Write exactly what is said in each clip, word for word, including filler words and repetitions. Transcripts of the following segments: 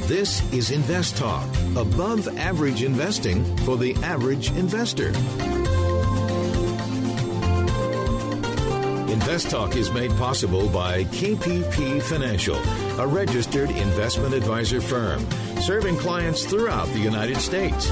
This is Invest Talk, above average investing for the average investor. Invest Talk is made possible by K P P Financial, a registered investment advisor firm serving clients throughout the United States.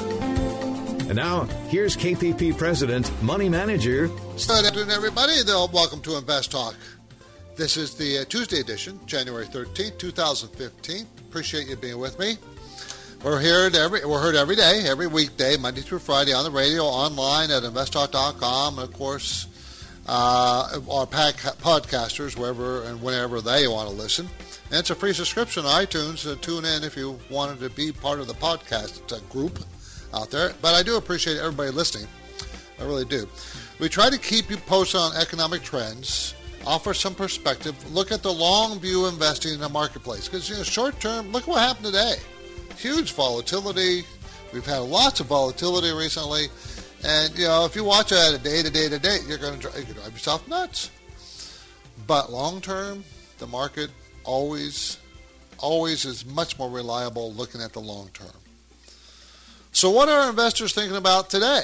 And now, here's K P P President, Money Manager. Good afternoon, everybody. Welcome to Invest Talk. This is the uh, Tuesday edition, January thirteenth, twenty fifteen. Appreciate you being with me. We're here every we're heard every day, every weekday, Monday through Friday, on the radio, online at invest talk dot com, and of course, uh, our podcasters, wherever and whenever they want to listen. And it's a free subscription on iTunes. So tune in if you wanted to be part of the podcast uh, group out there. But I do appreciate everybody listening. I really do. We try to keep you posted on economic trends, offer some perspective, look at the long view investing in the marketplace. Because, you know, short term, look what happened today. Huge volatility. We've had lots of volatility recently. And, you know, if you watch it at a day to day to day, you're going to drive yourself nuts. But long term, the market always, always is much more reliable looking at the long term. So what are investors thinking about today?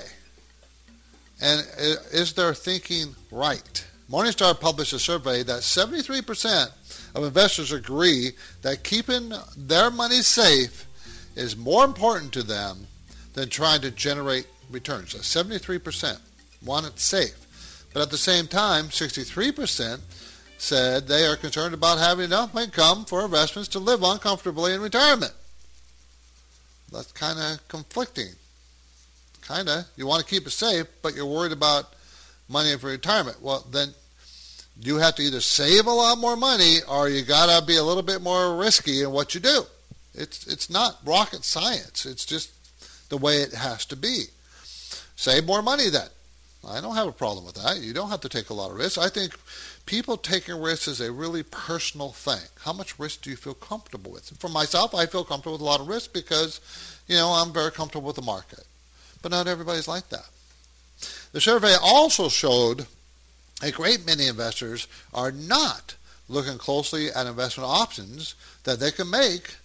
And is their thinking right? Morningstar published a survey that seventy-three percent of investors agree that keeping their money safe is more important to them than trying to generate returns. So seventy-three percent want it safe. But at the same time, sixty-three percent said they are concerned about having enough income for investments to live on comfortably in retirement. That's kind of conflicting. Kind of. You want to keep it safe, but you're worried about money for retirement. Well, then you have to either save a lot more money or you got to be a little bit more risky in what you do. It's it's not rocket science. It's just the way it has to be. Save more money then. I don't have a problem with that. You don't have to take a lot of risks. I think people taking risks is a really personal thing. How much risk do you feel comfortable with? For myself, I feel comfortable with a lot of risk because, you know, I'm very comfortable with the market. But not everybody's like that. The survey also showed a great many investors are not looking closely at investment options that they can make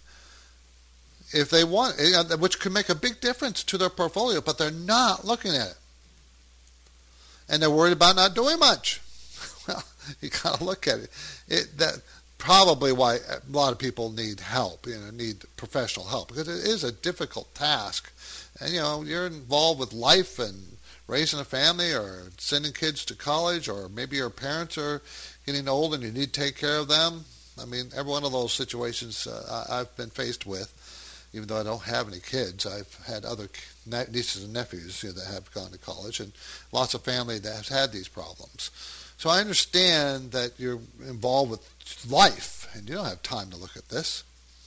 if they want, which could make a big difference to their portfolio, but they're not looking at it. And they're worried about not doing much. Well, you got to look at it. It that probably why a lot of people need help, you know, need professional help, because it is a difficult task. And, you know, you're involved with life and raising a family or sending kids to college, or maybe your parents are getting old and you need to take care of them. I mean, every one of those situations uh, I've been faced with. Even though I don't have any kids, I've had other nieces and nephews, you know, that have gone to college, and lots of family that has had these problems. So I understand that you're involved with life, and you don't have time to look at this.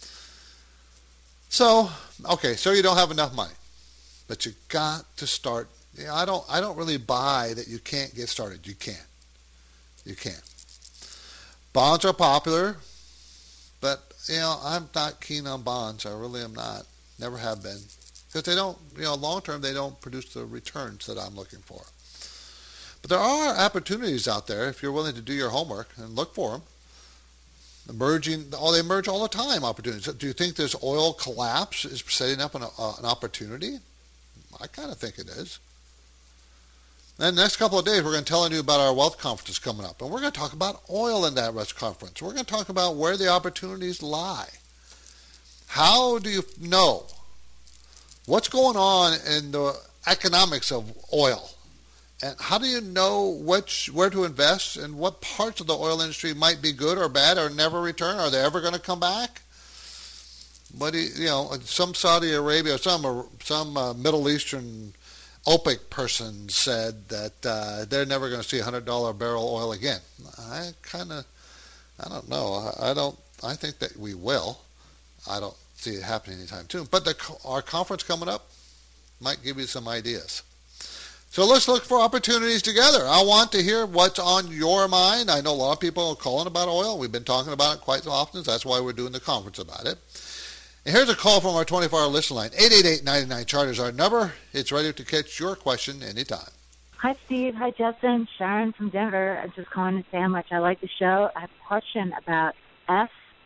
So, okay, so you don't have enough money, but you got to start. You know, I don't, I don't really buy that you can't get started. You can, you can. Bonds are popular, but you know, I'm not keen on bonds. I really am not. Never have been. Because they don't, you know, long term, they don't produce the returns that I'm looking for. But there are opportunities out there if you're willing to do your homework and look for them. Emerging, oh, they emerge all the time, opportunities. Do you think this oil collapse is setting up an, uh, an opportunity? I kind of think it is. And the next couple of days, we're going to tell you about our wealth conference coming up. And we're going to talk about oil in that wealth conference. We're going to talk about where the opportunities lie. How do you know what's going on in the economics of oil? And how do you know which where to invest and what parts of the oil industry might be good or bad or never return? Are they ever going to come back? But, you know, some Saudi Arabia, some, some uh, Middle Eastern OPEC person said that uh, they're never going to see one hundred dollars a barrel oil again. I kind of, I don't know. I, I don't. I think that we will. I don't see it happening anytime soon. But the, our conference coming up might give you some ideas. So let's look for opportunities together. I want to hear what's on your mind. I know a lot of people are calling about oil. We've been talking about it quite so often. That's why we're doing the conference about it. And here's a call from our twenty-four hour listen line. eight eight eight, nine nine, chart is our number. It's ready to catch your question anytime. Hi, Steve. Hi, Justin. Sharon from Denver. I'm just calling to say how much I like the show. I have a question about S S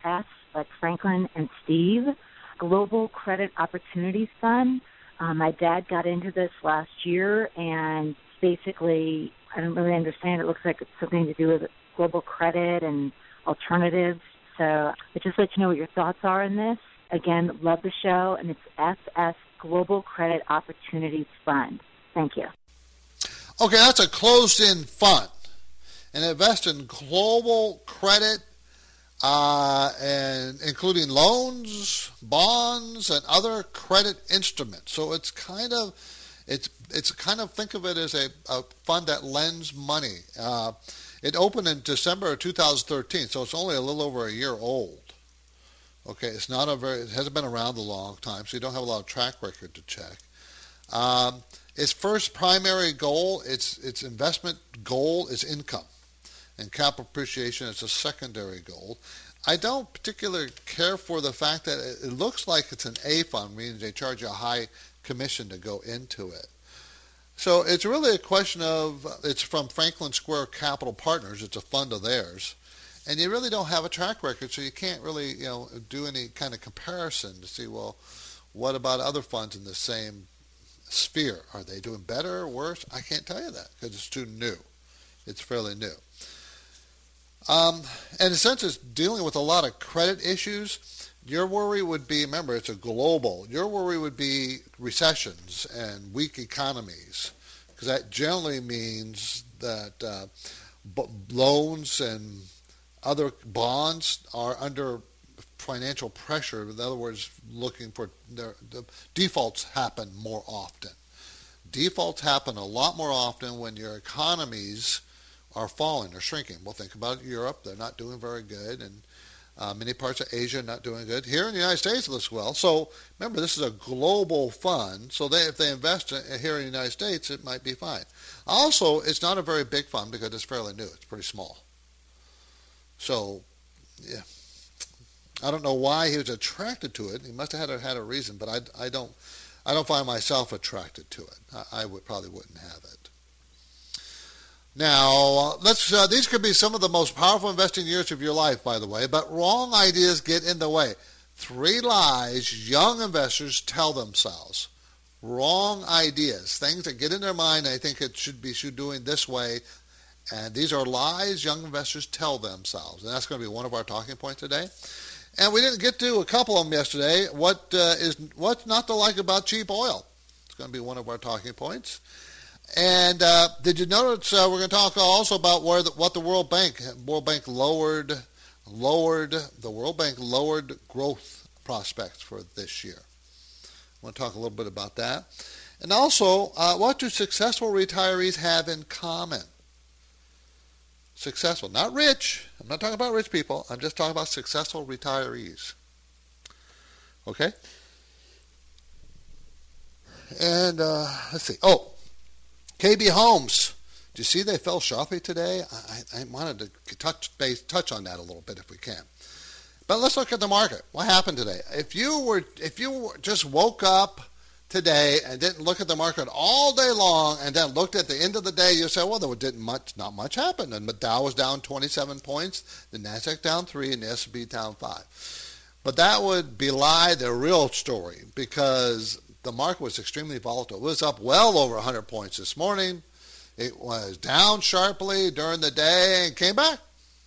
like Franklin and Steve. Global Credit Opportunities Fund. Um, my dad got into this last year, and basically, I don't really understand. It looks like it's something to do with global credit and alternatives. So I just let you know what your thoughts are on this. Again, love the show, and it's F S Global Credit Opportunities Fund. Thank you. Okay, that's a closed-in fund, and invest in global credit, uh, and including loans, bonds, and other credit instruments. So it's kind of, it's it's kind of think of it as a, a fund that lends money. Uh, it opened in December of two thousand thirteen, so it's only a little over a year old. Okay, it's not a very, it hasn't been around a long time, so you don't have a lot of track record to check. Um, its first primary goal, its its investment goal is income, and capital appreciation is a secondary goal. I don't particularly care for the fact that it, it looks like it's an A fund, meaning they charge you a high commission to go into it. So it's really a question of, it's from Franklin Square Capital Partners, it's a fund of theirs. And you really don't have a track record, so you can't really, you know, do any kind of comparison to see, well, what about other funds in the same sphere? Are they doing better or worse? I can't tell you that because it's too new. It's fairly new. Um, and in a sense, it's dealing with a lot of credit issues. Your worry would be, remember, it's a global. Your worry would be recessions and weak economies, because that generally means that uh, b- loans and other bonds are under financial pressure. In other words, looking for their, the defaults happen more often. Defaults happen a lot more often when your economies are falling or shrinking. Well, think about Europe. They're not doing very good, and uh, many parts of Asia are not doing good. Here in the United States, it looks well. So remember, this is a global fund, so they, if they invest here in the United States, it might be fine. Also, it's not a very big fund because it's fairly new. It's pretty small. So, yeah, I don't know why he was attracted to it. He must have had a, had a reason, but I, I don't I don't find myself attracted to it. I, I would probably wouldn't have it. Now, let's. Uh, these could be some of the most powerful investing years of your life, by the way, but wrong ideas get in the way. Three lies young investors tell themselves. Wrong ideas, things that get in their mind, they think it should be should doing this way. And these are lies young investors tell themselves. And that's going to be one of our talking points today. And we didn't get to a couple of them yesterday. What uh, is what's not to like about cheap oil? It's going to be one of our talking points. And uh, did you notice uh, we're going to talk also about where the, what the World Bank World Bank lowered lowered the World Bank lowered growth prospects for this year. I want to talk a little bit about that. And also, uh, what do successful retirees have in common? Successful, not rich. I'm not talking about rich people. I'm just talking about successful retirees. Okay? And uh, let's see. Oh, K B Homes. Do you see they fell sharply today? I, I wanted to touch base, touch on that a little bit if we can. But let's look at the market. What happened today? If you were, if you just woke up today and didn't look at the market all day long and then looked at the end of the day, you say, well, there didn't much, not much happen. And the Dow was down twenty-seven points, the Nasdaq down three, and the S and P down five. But that would belie the real story because the market was extremely volatile. It was up well over one hundred points this morning. It was down sharply during the day and came back.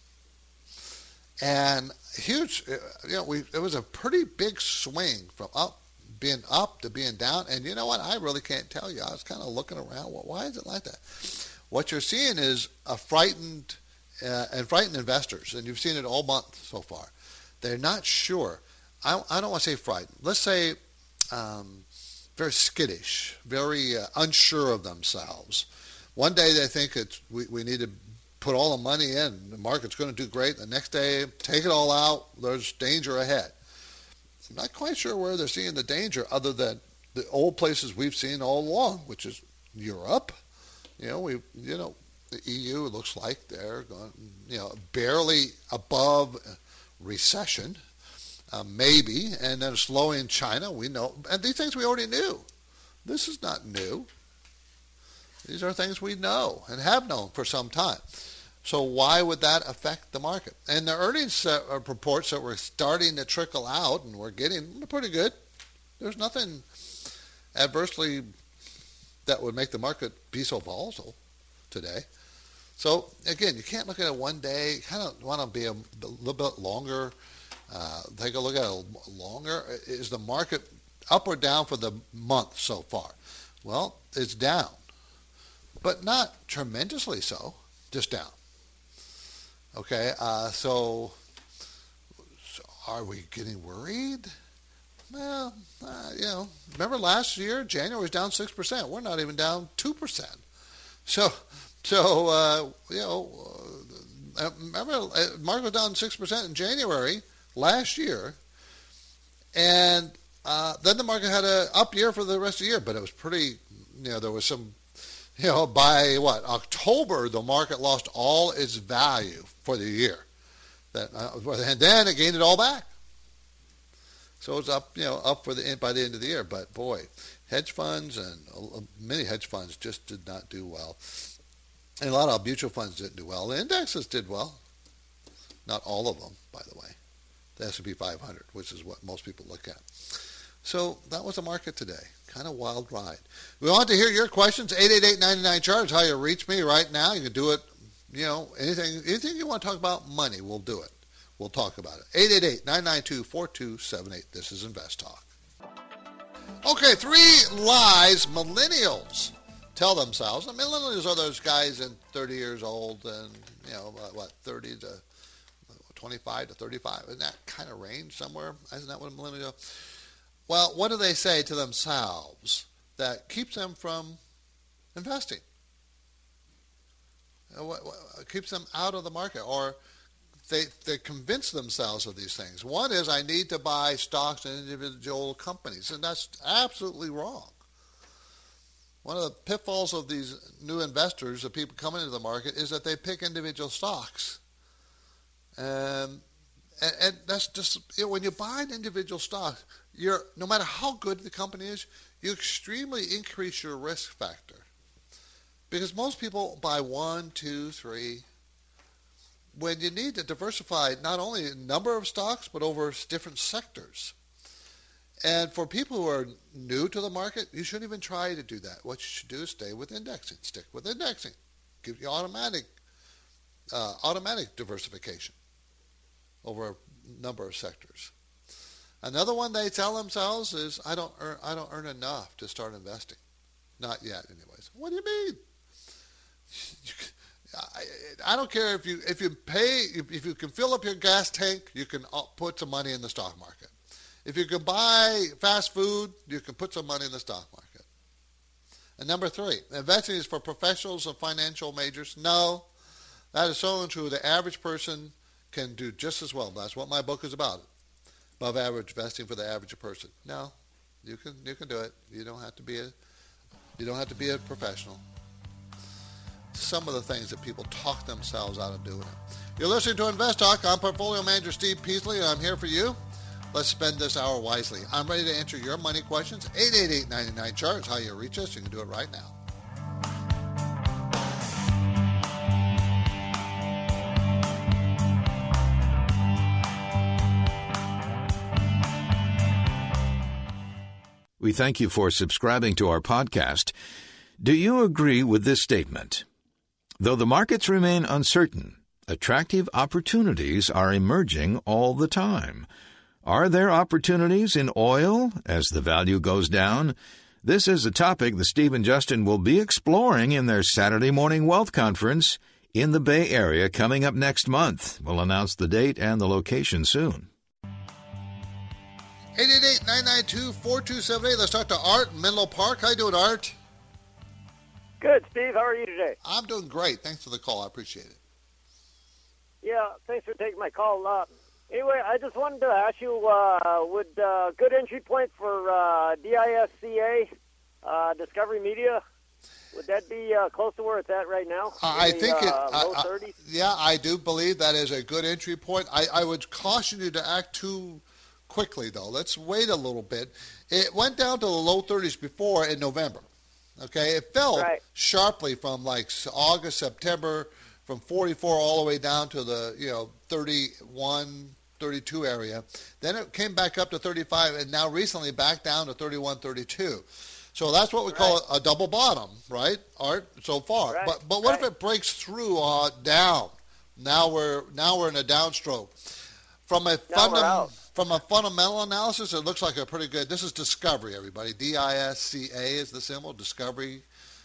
And huge, you know, we it was a pretty big swing from up being up to being down, and you know what? I really can't tell you. I was kind of looking around. Well, why is it like that? What you're seeing is a frightened uh, and frightened investors, and you've seen it all month so far. They're not sure. I, I don't want to say frightened. Let's say um, very skittish, very uh, unsure of themselves. One day they think it's we, we need to put all the money in. The market's going to do great. The next day, take it all out. There's danger ahead. I'm not quite sure where they're seeing the danger other than the old places we've seen all along, which is Europe. You know, we, you know, the E U, it looks like they're going, you know, barely above recession, uh, maybe, and then slowing China, we know. And these things we already knew. This is not new. These are things we know and have known for some time. So why would that affect the market? And the earnings uh, reports that were starting to trickle out and we're getting pretty good. There's nothing adversely that would make the market be so volatile today. So again, you can't look at it one day. You kind of want to be a, a little bit longer. Uh, take a look at it longer. Is the market up or down for the month so far? Well, it's down, but not tremendously so, just down. Okay, uh, so, so are we getting worried? Well, uh, you know, remember last year, January was down six percent. We're not even down two percent. So, so uh, you know, uh, remember, uh, market was down six percent in January last year, and uh, then the market had an up year for the rest of the year, but it was pretty, you know, there was some, you know, by what, October, the market lost all its value for the year. That, uh, and then it gained it all back. So it's up, you know, up for the by the end of the year. But boy, hedge funds and uh, many hedge funds just did not do well. And a lot of mutual funds didn't do well. The indexes did well. Not all of them, by the way. The S and P five hundred, which is what most people look at. So that was the market today. Kind of wild ride. We want to hear your questions. eight eight eight, nine nine, charge. How you reach me right now. You can do it, you know, anything anything you want to talk about money, we'll do it. We'll talk about it. eight eight eight, nine nine two, four two seven eight. This is Invest Talk. Okay, three lies millennials tell themselves. The millennials are those guys in thirty years old and, you know, what, thirty to twenty-five to thirty-five. In that kind of range somewhere. Isn't that what a millennial? Well, what do they say to themselves that keeps them from investing? What, what keeps them out of the market? Or they they convince themselves of these things. One is, I need to buy stocks in individual companies, and that's absolutely wrong. One of the pitfalls of these new investors, the people coming into the market, is that they pick individual stocks. Um, and, and that's just, you know, when you buy an individual stock, you're, no matter how good the company is, you extremely increase your risk factor. Because most people buy one, two, three, when you need to diversify not only a number of stocks, but over different sectors. And for people who are new to the market, you shouldn't even try to do that. What you should do is stay with indexing. Stick with indexing. Give you automatic, uh, automatic diversification over a number of sectors. Another one they tell themselves is, I don't earn, I don't earn enough to start investing. Not yet, anyways. What do you mean? I, I don't care if you if you pay if you can fill up your gas tank, you can put some money in the stock market. If you can buy fast food, you can put some money in the stock market. And number three, investing is for professionals and financial majors. No, that is so untrue. The average person can do just as well. That's what my book is about. Above average investing for the average person. No, you can you can do it. You don't have to be a you don't have to be a professional. Some of the things that people talk themselves out of doing it. You're listening to Invest Talk. I'm Portfolio Manager Steve Peasley, and I'm here for you. Let's spend this hour wisely. I'm ready to answer your money questions. eight eight eight, nine nine, C H A R G E. How you reach us, you can do it right now. We thank you for subscribing to our podcast. Do you agree with this statement? Though the markets remain uncertain, attractive opportunities are emerging all the time. Are there opportunities in oil as the value goes down? This is a topic that Steve and Justin will be exploring in their Saturday Morning Wealth Conference in the Bay Area coming up next month. We'll announce the date and the location soon. eight eight eight, nine nine two, four two seven eight. Let's talk to Art in Menlo Park. How you doing, Art? Good, Steve. How are you today? I'm doing great. Thanks for the call. I appreciate it. Yeah, thanks for taking my call. Uh, anyway, I just wanted to ask you, uh, would uh, good entry point for uh, D I S C A, uh, Discovery Media, would that be uh, close to where it's at right now? Uh, I the, think it. Uh, uh, low thirties? Uh, yeah, I do believe that is a good entry point. I, I would caution you to act too quickly, though. Let's wait a little bit. It went down to the low thirties before in November. Okay, it fell right. sharply from like August, September, from forty-four all the way down to the, you know, thirty-one, thirty-two area. Then it came back up to thirty-five, and now recently back down to thirty-one, thirty-two. So that's what we right. call a double bottom, right, Art, so far. Right. But but what right. if it breaks through uh, down? Now we're now we're in a downstroke. From a fundam- from a fundamental analysis, it looks like a pretty good. This is Discovery, everybody. D I S C A is the symbol. Discovery.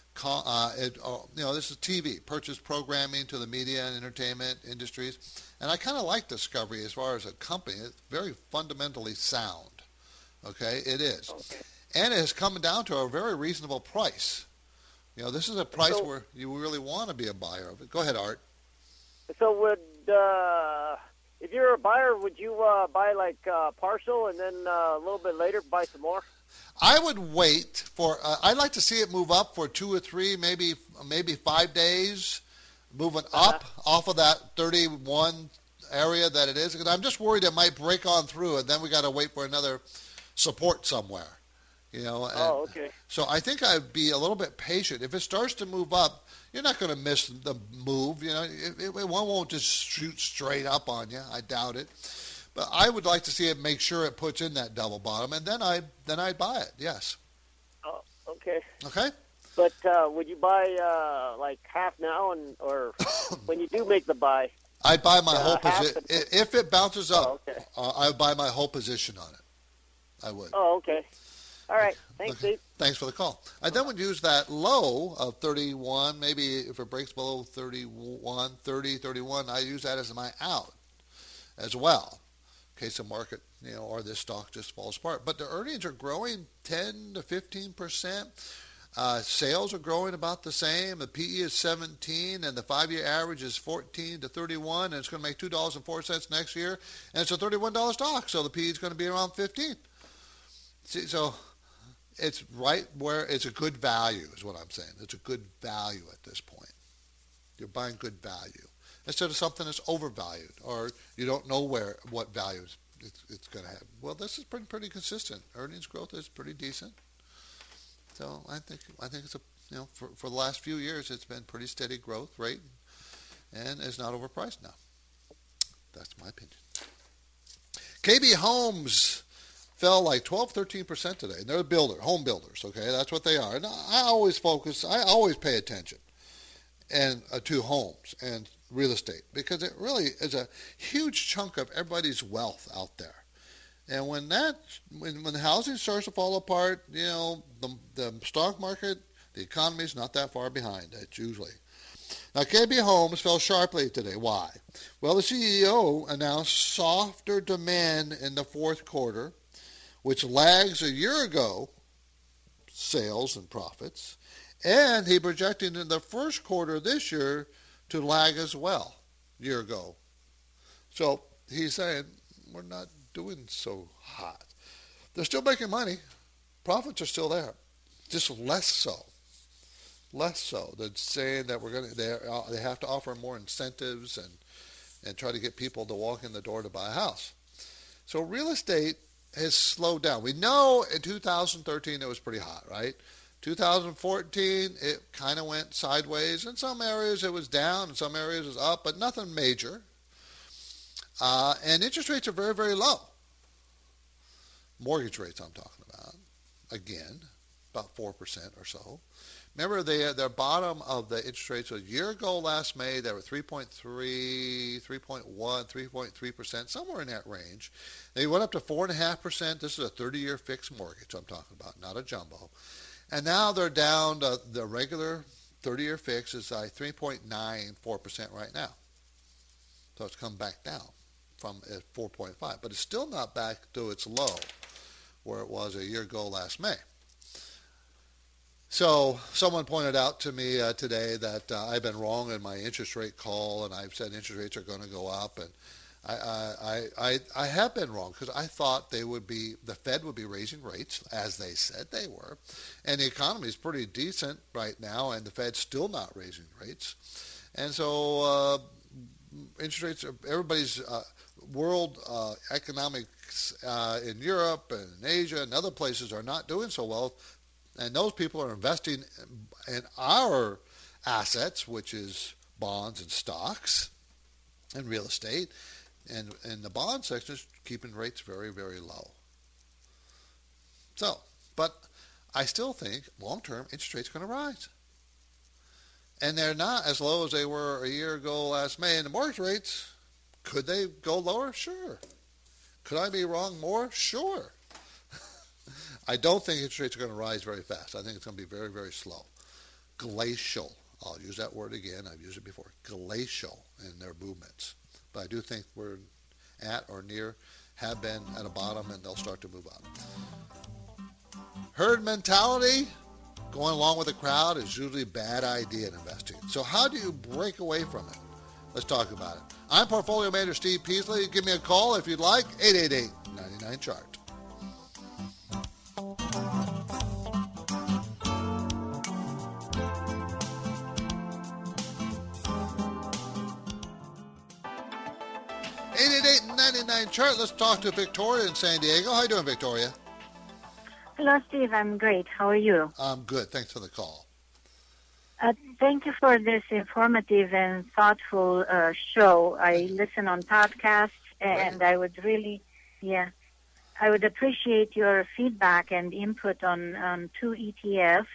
Uh, it, uh, you know, this is T V, purchase programming to the media and entertainment industries. And I kind of like Discovery as far as a company. It's very fundamentally sound. Okay, it is. Okay. And it has come down to a very reasonable price. You know, this is a price so, where you really want to be a buyer of it. Go ahead, Art. So would, uh, if you're a buyer, would you uh, buy like uh, partial and then uh, a little bit later buy some more? I would wait for. Uh, I'd like to see it move up for two or three, maybe maybe five days, moving uh-huh. up off of that thirty-one area that it is. Because I'm just worried it might break on through, and then we got to wait for another support somewhere. You know. And oh, okay. So I think I'd be a little bit patient. If it starts to move up, you're not going to miss the move. You know, it, it, it won't just shoot straight up on you. I doubt it. But I would like to see it make sure it puts in that double bottom, and then I then I'd buy it. Yes. Oh, okay. Okay. But uh, would you buy uh, like half now, and or when you do make the buy? I'd buy my uh, whole position if it bounces up. Oh, okay. uh, I would buy my whole position on it. I would. Oh, okay. All right. Thanks, okay. Steve. Thanks for the call. I then would use that low of thirty-one. Maybe if it breaks below thirty-one, thirty, thirty-one, I use that as my out as well. In case the market, you know, or this stock just falls apart. But the earnings are growing ten to fifteen percent. Uh, sales are growing about the same. The P E is seventeen, and the five-year average is fourteen to thirty-one, and it's going to make two dollars and four cents next year, and it's a thirty-one dollar stock, so the P E is going to be around fifteen. See, so it's right where it's a good value is what I'm saying. It's a good value at this point. You're buying good value. Instead of something that's overvalued, or you don't know where what values it's, it's going to have. Well, this is pretty pretty consistent. Earnings growth is pretty decent. So I think I think it's a you know for for the last few years it's been pretty steady growth rate, and is not overpriced now. That's my opinion. K B Homes fell like twelve, thirteen percent today. And they're a builder, home builders. Okay, that's what they are. And I always focus. I always pay attention and uh, to homes and real estate, because it really is a huge chunk of everybody's wealth out there. And when that, when, when the housing starts to fall apart, you know, the, the stock market, the economy is not that far behind. It's usually. Now, K B Homes fell sharply today. Why? Well, the C E O announced softer demand in the fourth quarter, which lags a year ago sales and profits, and he projected in the first quarter this year to lag as well, year ago. So he's saying we're not doing so hot. They're still making money. Profits are still there, just less so. Less so. They're saying that we're going to. They uh, they have to offer more incentives and and try to get people to walk in the door to buy a house. So real estate has slowed down. We know in two thousand thirteen it was pretty hot, right? two thousand fourteen, it kind of went sideways. In some areas it was down, in some areas it was up, but nothing major. Uh, and interest rates are very, very low. Mortgage rates I'm talking about, again, about four percent or so. Remember, they, their bottom of the interest rates a year ago last May, they were three point three, three point one, three point three percent, somewhere in that range. They went up to four point five percent. This is a thirty-year fixed mortgage I'm talking about, not a jumbo. And now they're down to the regular thirty-year fix is like three point nine four percent right now. So it's come back down from four point five. But it's still not back to its low where it was a year ago last May. So someone pointed out to me uh, today that uh, I've been wrong in my interest rate call, and I've said interest rates are going to go up, and I I, I, I have been wrong, because I thought they would be the Fed would be raising rates, as they said they were, and the economy is pretty decent right now, and the Fed's still not raising rates, and so uh, interest rates are, everybody's uh, world uh, economics uh, in Europe and in Asia and other places are not doing so well. And those people are investing in our assets, which is bonds and stocks and real estate. And, and the bond section is keeping rates very, very low. So, but I still think long-term interest rates are going to rise. And they're not as low as they were a year ago last May. And the mortgage rates, could they go lower? Sure. Could I be wrong more? Sure. I don't think interest rates are going to rise very fast. I think it's going to be very, very slow. Glacial. I'll use that word again. I've used it before. Glacial in their movements. But I do think we're at or near, have been at a bottom, and they'll start to move up. Herd mentality, going along with the crowd, is usually a bad idea in investing. So how do you break away from it? Let's talk about it. I'm Portfolio Manager Steve Peasley. Give me a call if you'd like, eight eight eight, nine nine, C H A R T. eight eight eight, nine nine, C H A R T. Let's talk to Victoria in San Diego. How are you doing, Victoria? Hello, Steve. I'm great. How are you? I'm good. Thanks for the call. Uh, thank you for this informative and thoughtful uh, show. I listen on podcasts, and I would really, yeah, I would appreciate your feedback and input on, on two E T Fs.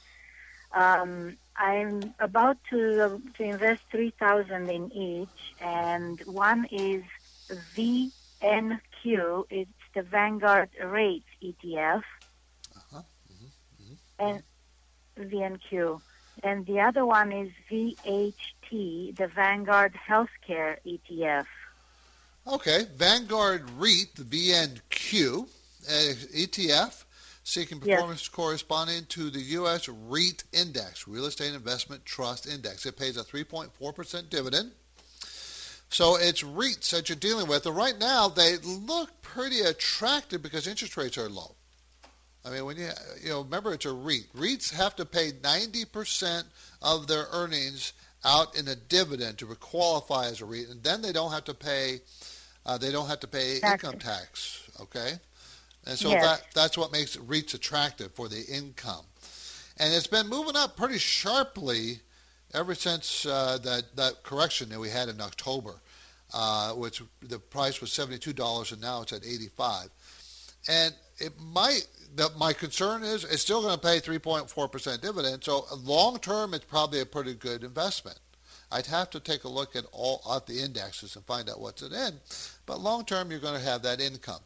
Um, I'm about to to invest three thousand in each, and one is V N Q. It's the Vanguard Rates E T F, uh-huh. mm-hmm. Mm-hmm. and V N Q, and the other one is V H T, the Vanguard Healthcare E T F. Okay, Vanguard REIT, the V N Q uh, E T F. Seeking performance yes. corresponding to the U S REIT Index, Real Estate Investment Trust Index. It pays a three point four percent dividend. So it's REITs that you're dealing with. And right now, they look pretty attractive because interest rates are low. I mean, when you you know remember, it's a REIT. REITs have to pay ninety percent of their earnings out in a dividend to qualify as a REIT, and then they don't have to pay uh, they don't have to pay exactly. income tax. Okay. And so yes. that that's what makes REITs attractive for the income. And it's been moving up pretty sharply ever since uh, that, that correction that we had in October, uh, which the price was seventy-two dollars and now it's at eighty-five dollars. And it might, the, my concern is it's still going to pay three point four percent dividend, so long term it's probably a pretty good investment. I'd have to take a look at all at the indexes and find out what's it in, but long term you're going to have that income.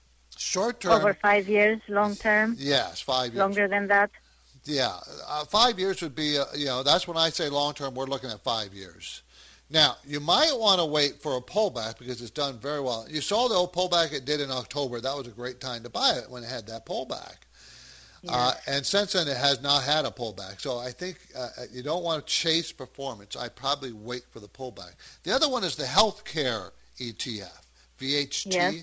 Short term. Over five years, long term? Yes, five years. Longer than that? Yeah, uh, five years would be, uh, you know, that's when I say long term, we're looking at five years. Now, you might want to wait for a pullback because it's done very well. You saw the old pullback it did in October. That was a great time to buy it when it had that pullback. Yes. Uh, and since then, it has not had a pullback. So I think uh, you don't want to chase performance. I'd probably wait for the pullback. The other one is the healthcare E T F, V H T. Yes.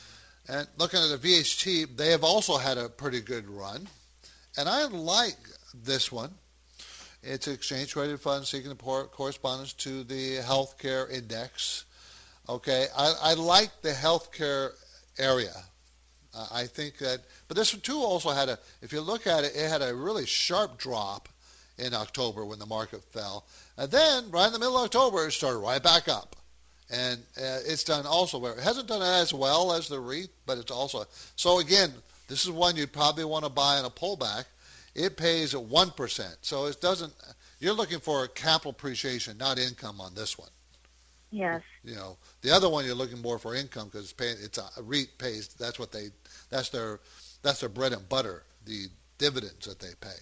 And looking at the V H T, they have also had a pretty good run. And I like this one. It's an exchange-traded fund seeking correspondence to the healthcare index. Okay, I, I like the healthcare area. Uh, I think that, but this one too also had a, if you look at it, it had a really sharp drop in October when the market fell. And then, right in the middle of October, it started right back up. And uh, it's done also where it hasn't done as well as the REIT, but it's also so again. This is one you'd probably want to buy in a pullback. It pays at one percent, so it doesn't. You're looking for capital appreciation, not income on this one. Yes. You know, the other one you're looking more for income because it's paying. It's a, a REIT pays. That's what they. That's their. That's their bread and butter. The dividends that they pay.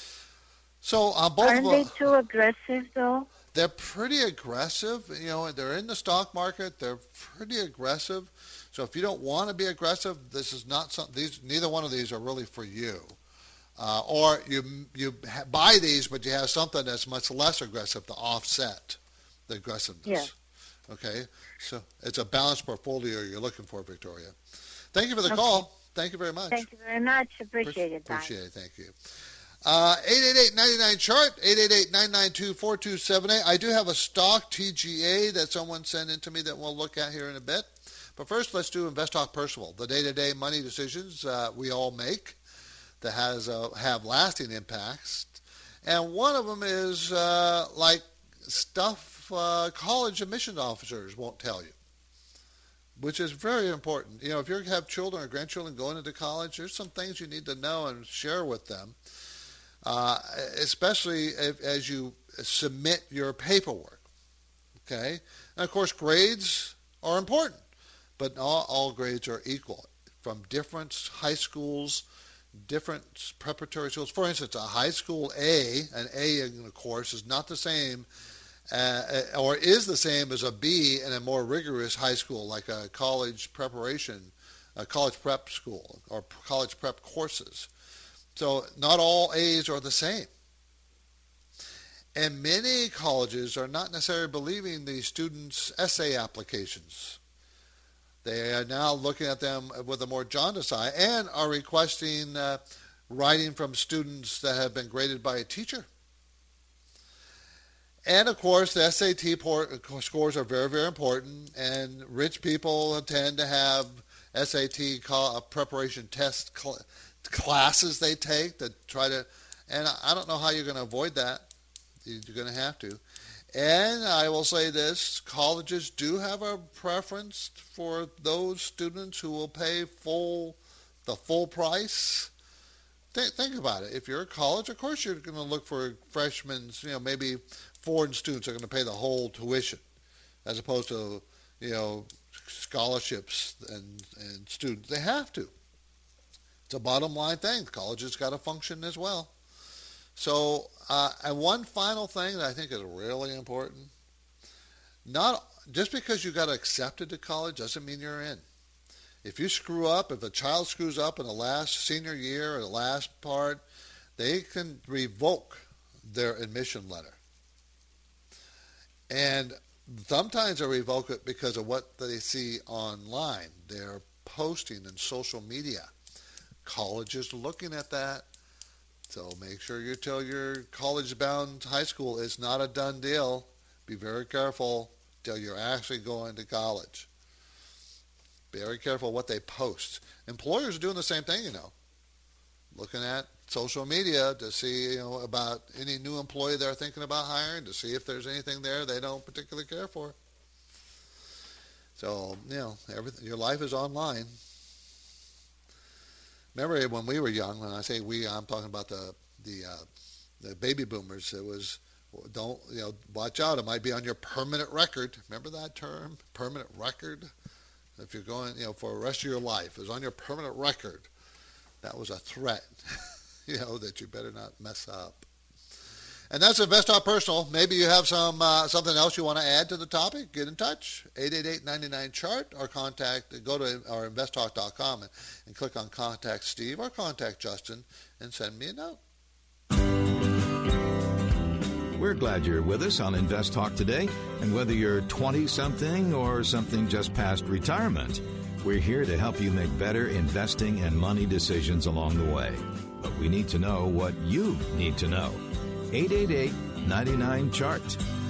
So uh, both. Aren't of they them, too aggressive though? They're pretty aggressive. You know, they're in the stock market. They're pretty aggressive. So if you don't want to be aggressive, this is not something. These neither one of these are really for you. Uh, or you you ha- buy these, but you have something that's much less aggressive to offset the aggressiveness. Yeah. Okay. So it's a balanced portfolio you're looking for, Victoria. Thank you for the okay. call. Thank you very much. Thank you very much. Appreciate it. Appreciate it. Thank you. Uh, eight eight eight, nine nine, C H A R T, eight eight eight, nine nine two, four two seven eight. I do have a stock T G A that someone sent in to me that we'll look at here in a bit. But first, let's do Invest Talk Percival, the day-to-day money decisions uh, we all make that has uh, have lasting impacts. And one of them is uh, like stuff uh, college admission officers won't tell you, which is very important. You know, if you have children or grandchildren going into college, there's some things you need to know and share with them, uh, especially if, as you submit your paperwork. Okay? And, of course, grades are important, but not all grades are equal. From different high schools, different preparatory schools. For instance, a high school A, an A in a course, is not the same uh, or is the same as a B in a more rigorous high school, like a college preparation, a college prep school, or college prep courses. So not all A's are the same. And many colleges are not necessarily believing the students' essay applications. They are now looking at them with a more jaundiced eye and are requesting uh, writing from students that have been graded by a teacher. And, of course, the S A T port scores are very, very important, and rich people tend to have S A T call, preparation test cl- classes they take to try to, and I don't know how you're going to avoid that. You're going to have to. And I will say this, colleges do have a preference for those students who will pay full, the full price. Think, think about it. If you're a college, of course you're going to look for freshmen, you know, maybe foreign students are going to pay the whole tuition, as opposed to, you know, scholarships and, and students. They have to. It's a bottom line thing. Colleges got to function as well. So, uh, and one final thing that I think is really important, not just because you got accepted to college doesn't mean you're in. If you screw up, if a child screws up in the last senior year or the last part, they can revoke their admission letter. And sometimes they revoke it because of what they see online. They're posting in social media. Colleges looking at that. So make sure you tell your college-bound high school it's not a done deal. Be very careful till you're actually going to college. Very careful what they post. Employers are doing the same thing, you know. Looking at social media to see, you know, about any new employee they're thinking about hiring, to see if there's anything there they don't particularly care for. So, you know, everything, your life is online. Remember when we were young, when I say we, I'm talking about the the uh, the baby boomers. It was, don't, you know, watch out. It might be on your permanent record. Remember that term, permanent record? If you're going, you know, for the rest of your life, it was on your permanent record. That was a threat, you know, that you better not mess up. And that's InvestTalk Personal. Maybe you have some uh, something else you want to add to the topic. Get in touch, eight eight eight, nine nine, chart, or contact, go to our invest talk dot com and, and click on Contact Steve or Contact Justin and send me a note. We're glad you're with us on Invest Talk today. And whether you're twenty-something or something just past retirement, we're here to help you make better investing and money decisions along the way. But we need to know what you need to know. eight eight eight, nine nine, chart.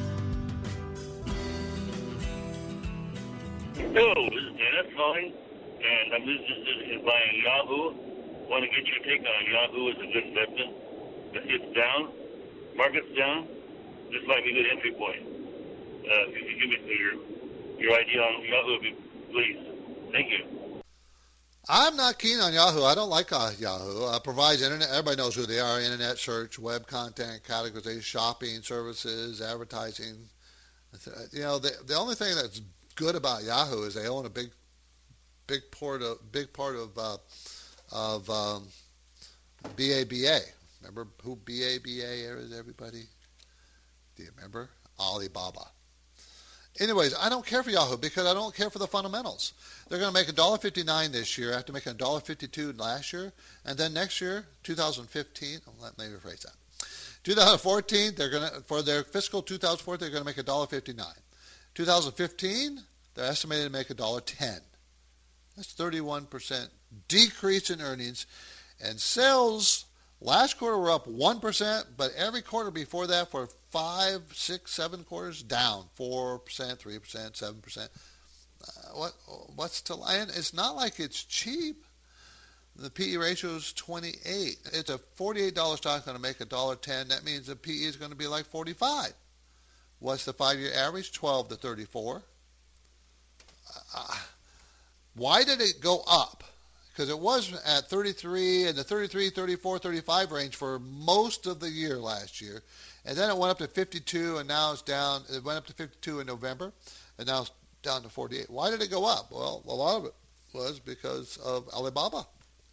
Hello, this is Dennis calling, and I'm interested in buying Yahoo. Want to get your take on Yahoo as a good investment? It's down, market's down. This might be a good entry point. Uh, if you could give me your your idea on Yahoo, please. Thank you. I'm not keen on Yahoo. I don't like uh, Yahoo. Uh, provides internet. Everybody knows who they are. Internet search, web content, categorization, shopping services, advertising. You know, the the only thing that's good about Yahoo is they own a big, big part of big part of uh, of um, B A B A. Remember who B A B A is? Everybody? Do you remember? Alibaba. Anyways, I don't care for Yahoo because I don't care for the fundamentals. They're going to make one dollar fifty-nine this year after making one dollar fifty-two last year. And then next year, two thousand fifteen, let me rephrase that. two thousand fourteen, they're going to, for their fiscal two thousand fourteen, they're going to make one dollar fifty-nine. two thousand fifteen, they're estimated to make one dollar ten. That's thirty-one percent decrease in earnings. And sales last quarter were up one percent, but every quarter before that for five, six, seven quarters down four percent, three percent, seven percent. Uh, what what's to and it's not like it's cheap. The P E ratio is twenty-eight. It's a forty-eight dollars stock going to make one dollar ten. That means the P E is going to be like forty-five. What's the five-year average? twelve to thirty-four. Uh, why did it go up? Because it was at thirty-three, in the thirty-three, thirty-four, thirty-five range for most of the year last year. And then it went up to fifty-two, and now it's down. It went up to fifty-two in November, and now it's down to forty-eight. Why did it go up? Well, a lot of it was because of Alibaba.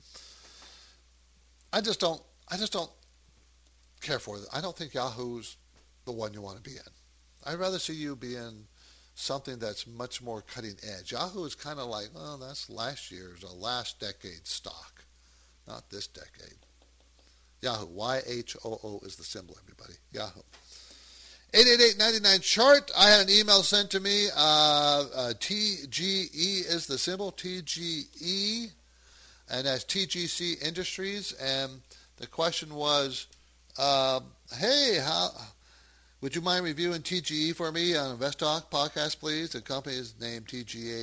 I just don't, I just don't care for it. I don't think Yahoo's the one you want to be in. I'd rather see you be in something that's much more cutting edge. Yahoo is kind of like, well, that's last year's or last decade's stock, not this decade. Yahoo, Y H O O is the symbol, everybody. Yahoo. eight eight eight, nine nine, chart. I had an email sent to me. Uh, uh, T G E is the symbol, T G E, and that's T G C Industries. And the question was, uh, hey, how... would you mind reviewing T G E for me on Invest Talk podcast, please? The company is named T G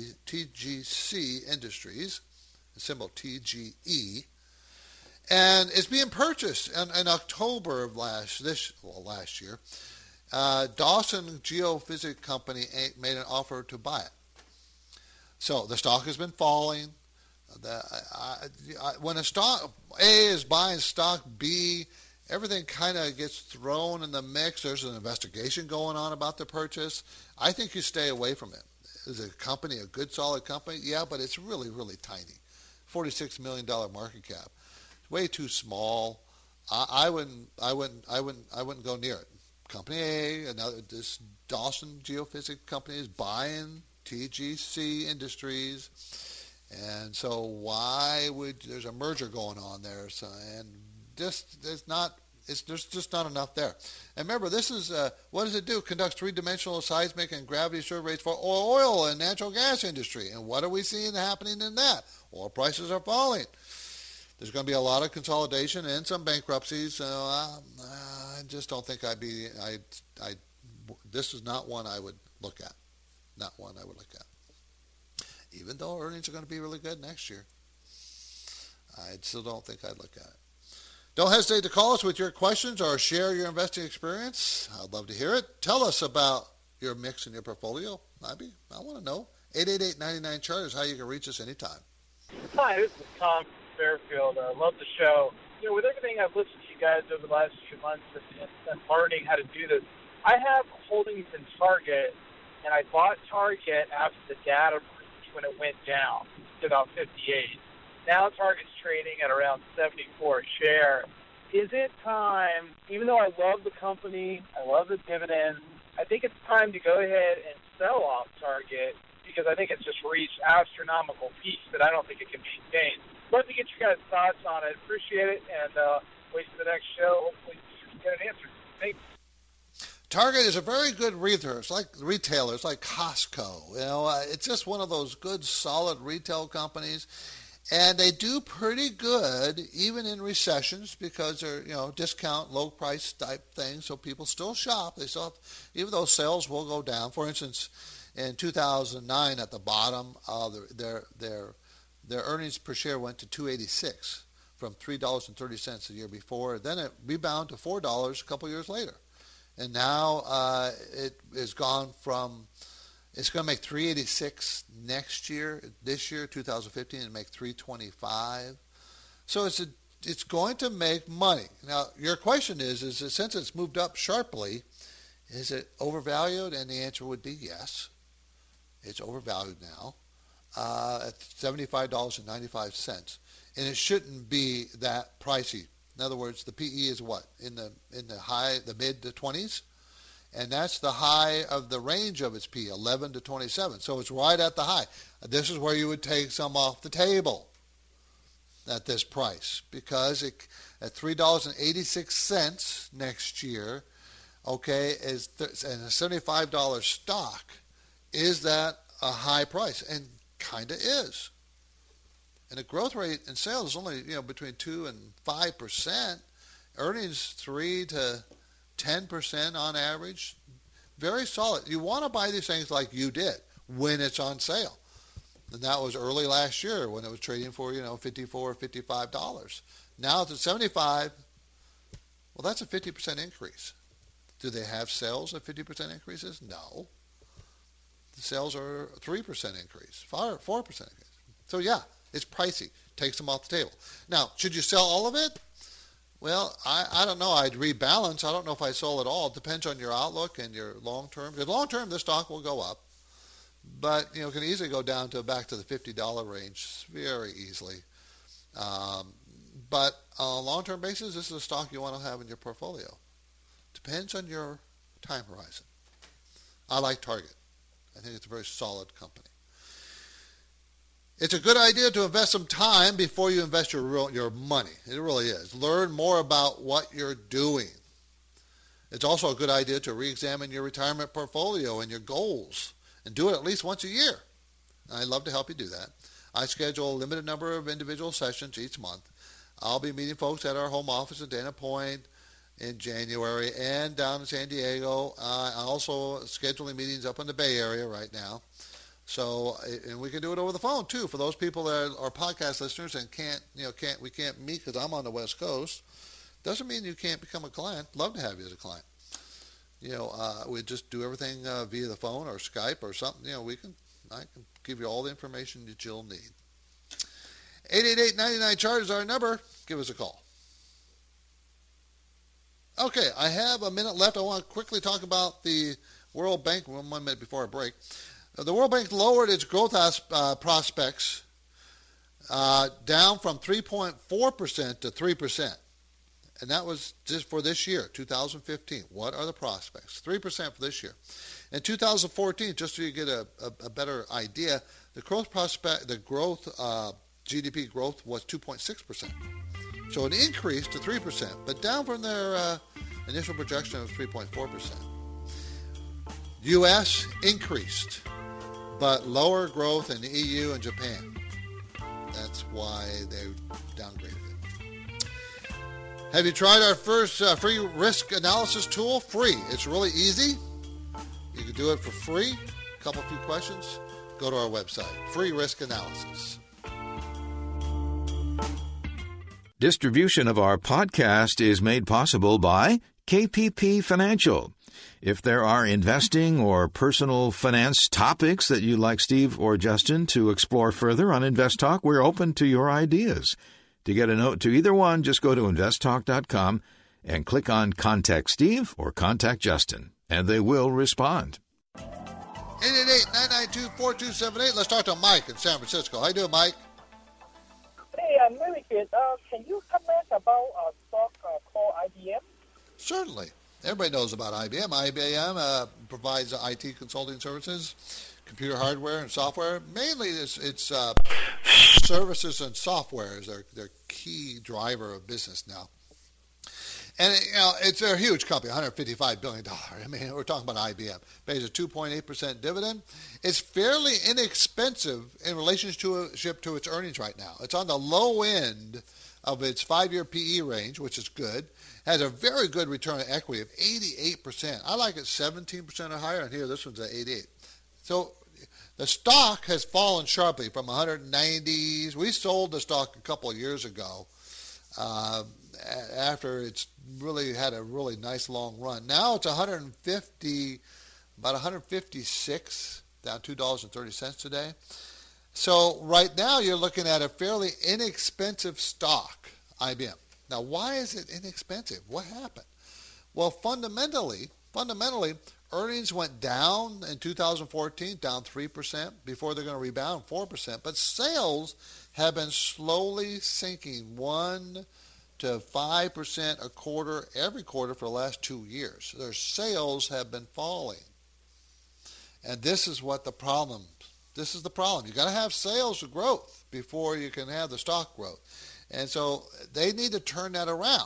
C Industries, the symbol T G E, and it's being purchased in, in October of last this well last year. Uh, Dawson Geophysics Company made an offer to buy it. So the stock has been falling. The, I, I, when a stock A is buying stock B, everything kind of gets thrown in the mix. There's an investigation going on about the purchase. I think you stay away from it. Is a company a good, solid company? Yeah, but it's really, really tiny. forty-six million dollars market cap. It's way too small. I, I wouldn't, I wouldn't, I wouldn't, I wouldn't go near it. Company A, another this Dawson Geophysics company is buying T G C Industries, and so why would there's a merger going on there? So and just there's not it's there's just not enough there. And remember, this is uh, what does it do? Conducts three-dimensional seismic and gravity surveys for oil and natural gas industry. And what are we seeing happening in that? Oil prices are falling. There's going to be a lot of consolidation and some bankruptcies. So uh, I just don't think I'd be. I I this is not one I would look at. Not one I would look at. Even though earnings are going to be really good next year, I still don't think I'd look at it. Don't hesitate to call us with your questions or share your investing experience. I'd love to hear it. Tell us about your mix in your portfolio. I'd be, I want to know. eight eight eight, nine nine, chart is how you can reach us anytime. Hi, this is Tom from Fairfield. I love the show. You know, with everything I've listened to you guys over the last few months and, and learning how to do this, I have holdings in Target, and I bought Target after the data breach when it went down to about fifty-eight. Now Target's trading at around seventy-four a share. Is it time, even though I love the company, I love the dividends, I think it's time to go ahead and sell off Target because I think it's just reached astronomical peaks that I don't think it can maintain. Love to get you guys' thoughts on it. Appreciate it, and uh, wait for the next show. Hopefully you get an answer. Thanks. Target is a very good retailer. It's like retailer. It's like Costco. You know, uh, it's just one of those good, solid retail companies. And they do pretty good even in recessions because they're, you know, discount, low price type things. So people still shop. They still have, even though sales will go down. For instance, in two thousand nine at the bottom, uh, their their their earnings per share went to two eighty-six from three dollars and thirty cents the year before. Then it rebounded to four dollars a couple years later. And now uh, it is gone from, it's going to make three eighty-six next year, this year, two thousand fifteen, and make three twenty-five. So it's a, it's going to make money. Now, your question is, is that since it's moved up sharply, is it overvalued? And the answer would be yes. It's overvalued now uh, at seventy-five dollars and ninety-five cents. And it shouldn't be that pricey. In other words, the P E is what? In the in the high, the mid to twenties? And that's the high of the range of its P, eleven to twenty-seven. So it's right at the high. This is where you would take some off the table at this price because it, at three dollars and eighty-six cents next year, okay, is th- and a seventy-five dollars stock, is that a high price? And kind of is. And the growth rate in sales is only, you know, between two and five percent. Earnings three to ten percent on average. Very solid. You want to buy these things like you did when it's on sale. And that was early last year when it was trading for, you know, fifty-four, fifty-five dollars. Now it's at seventy-five. Well, that's a fifty percent increase. Do they have sales at fifty percent increases? No. The sales are a three percent increase, four percent increase. So, yeah, it's pricey. Takes them off the table. Now, should you sell all of it? Well, I, I don't know. I'd rebalance. I don't know if I sold it all. It depends on your outlook and your long-term. Because long-term, this stock will go up. But, you know, it can easily go down to back to the fifty dollars range very easily. Um, but on a long-term basis, this is a stock you want to have in your portfolio. Depends on your time horizon. I like Target. I think it's a very solid company. It's a good idea to invest some time before you invest your real, your money. It really is. Learn more about what you're doing. It's also a good idea to re-examine your retirement portfolio and your goals, and do it at least once a year. I'd love to help you do that. I schedule a limited number of individual sessions each month. I'll be meeting folks at our home office at Dana Point in January and down in San Diego. Uh, I'm also scheduling meetings up in the Bay Area right now. So, and we can do it over the phone too. For those people that are podcast listeners and can't, you know, can't we can't meet because I'm on the West Coast, doesn't mean you can't become a client. Love to have you as a client. You know, uh, we just do everything uh, via the phone or Skype or something. You know, we can, I can give you all the information that you'll need. eight eight eight, nine nine, C H A R T is our number. Give us a call. Okay, I have a minute left. I want to quickly talk about the World Bank. One minute before I break. The World Bank lowered its growth uh, prospects uh, down from three point four percent to three percent. And that was just for this year, two thousand fifteen. What are the prospects? three percent for this year. In two thousand fourteen, just so you get a, a, a better idea, the growth prospect, the growth, uh, G D P growth was two point six percent. So an increase to three percent, but down from their uh, initial projection of three point four percent. U S increased, but lower growth in the E U and Japan. That's why they downgraded it. Have you tried our first uh, free risk analysis tool? Free. It's really easy. You can do it for free. A couple few questions. Go to our website. Free risk analysis. Distribution of our podcast is made possible by K P P Financial. If there are investing or personal finance topics that you'd like Steve or Justin to explore further on Invest Talk, we're open to your ideas. To get a note to either one, just go to invest talk dot com and click on Contact Steve or Contact Justin, and they will respond. eight eight eight, nine nine two, four two seven eight. Let's talk to Mike in San Francisco. How you doing, Mike? Hey, I'm very good. Uh, can you comment about a stock uh, called I B M? Certainly. Everybody knows about I B M. I B M uh, provides I T consulting services, computer hardware and software. Mainly it's, it's uh, services and software is their, their key driver of business now. And you know, it's a huge company, one hundred fifty-five billion dollars. I mean, we're talking about I B M. Pays a two point eight percent dividend. It's fairly inexpensive in relationship to its earnings right now. It's on the low end of its five-year P E range, which is good. Has a very good return on equity of eighty-eight percent. I like it seventeen percent or higher, and here this one's at eighty-eight. So the stock has fallen sharply from one hundred nineties. We sold the stock a couple of years ago uh, after it's really had a really nice long run. Now it's one hundred fifty, about one hundred fifty-six, down two dollars and thirty cents today. So right now you're looking at a fairly inexpensive stock, I B M. Now, why is it inexpensive? What happened? Well, fundamentally, fundamentally, earnings went down in two thousand fourteen, down three percent, before they're going to rebound four percent. But sales have been slowly sinking one to five percent a quarter, every quarter for the last two years. Their sales have been falling. And this is what the problem, this is the problem. You've got to have sales growth before you can have the stock growth. And so they need to turn that around.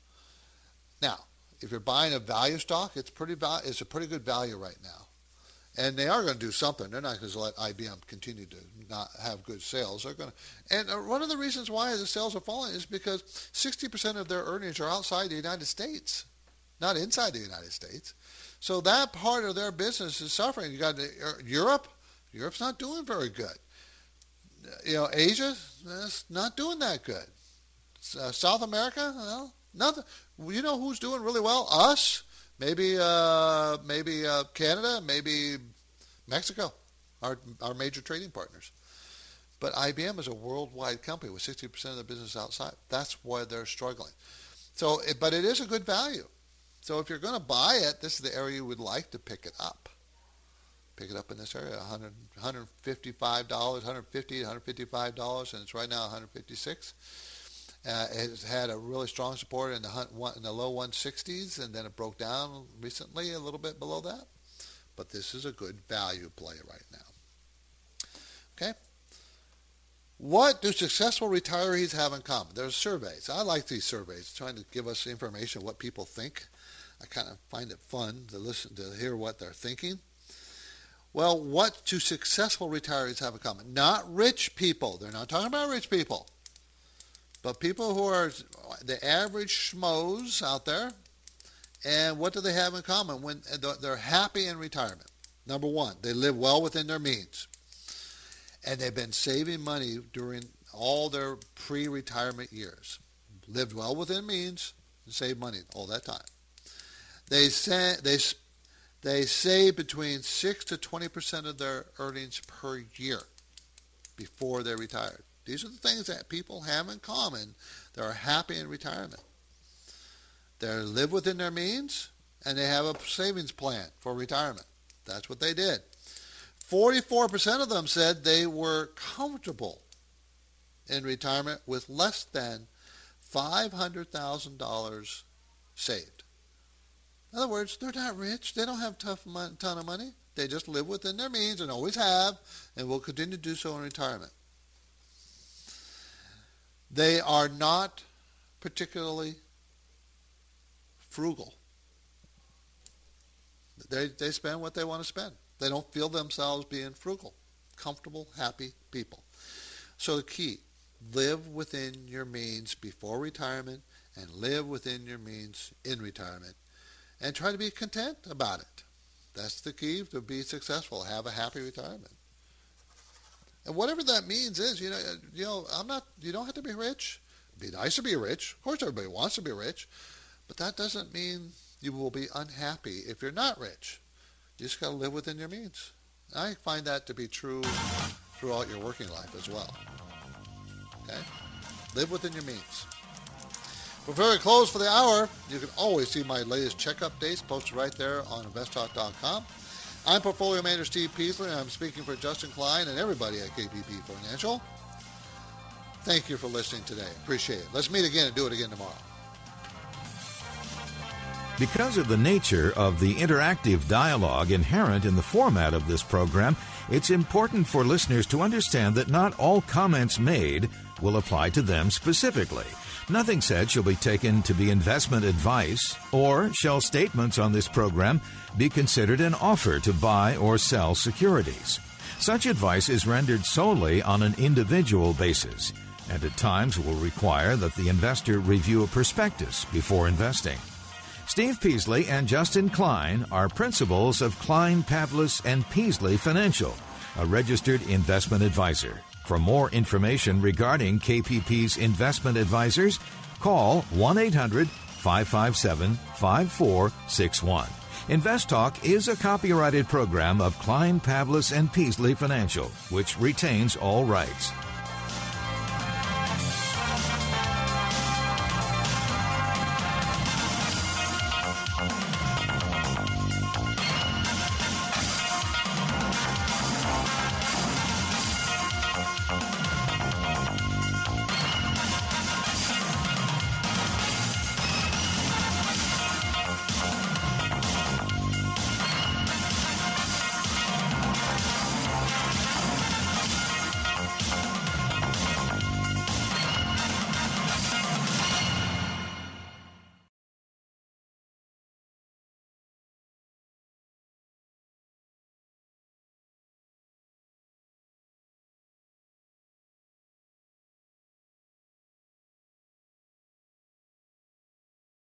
Now, if you're buying a value stock, it's pretty val- it's a pretty good value right now. And they are going to do something. They're not going to let I B M continue to not have good sales. They're going to, and one of the reasons why the sales are falling is because sixty percent of their earnings are outside the United States, not inside the United States. So that part of their business is suffering. You got Europe. Europe's not doing very good. You know, Asia, that's not doing that good. Uh, South America, well, nothing. You know who's doing really well? Us. Maybe uh, maybe uh, Canada, maybe Mexico, our our major trading partners. But I B M is a worldwide company with sixty percent of their business outside. That's why they're struggling. So, it, but it is a good value. So if you're going to buy it, this is the area you would like to pick it up. Pick it up in this area, one hundred, one hundred fifty-five dollars, one hundred fifty dollars, one hundred fifty-five dollars, and it's right now one hundred fifty-six dollars. Uh, it's had a really strong support in the, in the low one sixties, and then it broke down recently a little bit below that. But this is a good value play right now. Okay? What do successful retirees have in common? There's surveys. I like these surveys, trying to give us information what people think. I kind of find it fun to listen to hear what they're thinking. Well, what do successful retirees have in common? Not rich people. They're not talking about rich people. But people who are the average schmoes out there, and what do they have in common when they're happy in retirement? Number one, they live well within their means. And they've been saving money during all their pre-retirement years. Lived well within means and saved money all that time. They say, they, they save between six to twenty percent of their earnings per year before they're retired. These are the things that people have in common. They're happy in retirement. They live within their means, and they have a savings plan for retirement. That's what they did. forty-four percent of them said they were comfortable in retirement with less than five hundred thousand dollars saved. In other words, they're not rich. They don't have a tough mon- ton of money. They just live within their means and always have, and will continue to do so in retirement. They are not particularly frugal. They they spend what they want to spend. They don't feel themselves being frugal. Comfortable, happy people. So the key, live within your means before retirement and live within your means in retirement. And try to be content about it. That's the key to be successful. Have a happy retirement. And whatever that means is, you know, you know, I'm not, you don't have to be rich. It'd be nice to be rich. Of course everybody wants to be rich. But that doesn't mean you will be unhappy if you're not rich. You just got to live within your means. I find that to be true throughout your working life as well. Okay? Live within your means. Before we close for the hour, you can always see my latest check updates posted right there on invest talk dot com. I'm Portfolio Manager Steve Peasley, and I'm speaking for Justin Klein and everybody at K P P Financial. Thank you for listening today. Appreciate it. Let's meet again and do it again tomorrow. Because of the nature of the interactive dialogue inherent in the format of this program, it's important for listeners to understand that not all comments made will apply to them specifically. Nothing said shall be taken to be investment advice, or shall statements on this program be considered an offer to buy or sell securities. Such advice is rendered solely on an individual basis, and at times will require that the investor review a prospectus before investing. Steve Peasley and Justin Klein are principals of Klein, Pavlis and Peasley Financial, a registered investment advisor. For more information regarding K P P's investment advisors, call one eight hundred five five seven five four six one. Invest Talk is a copyrighted program of Klein, Pavlis and Peasley Financial, which retains all rights.